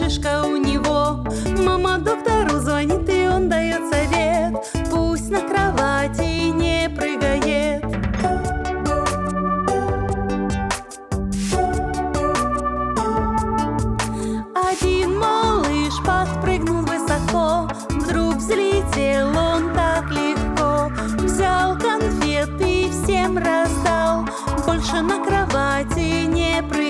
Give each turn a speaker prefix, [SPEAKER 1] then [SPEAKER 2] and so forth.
[SPEAKER 1] шишка у него. Мама доктору звонит, и он дает совет: пусть на кровати не прыгает. Один малыш подпрыгнул высоко, вдруг взлетел он так легко. Взял конфет и всем раздал, больше на кровати не прыгал.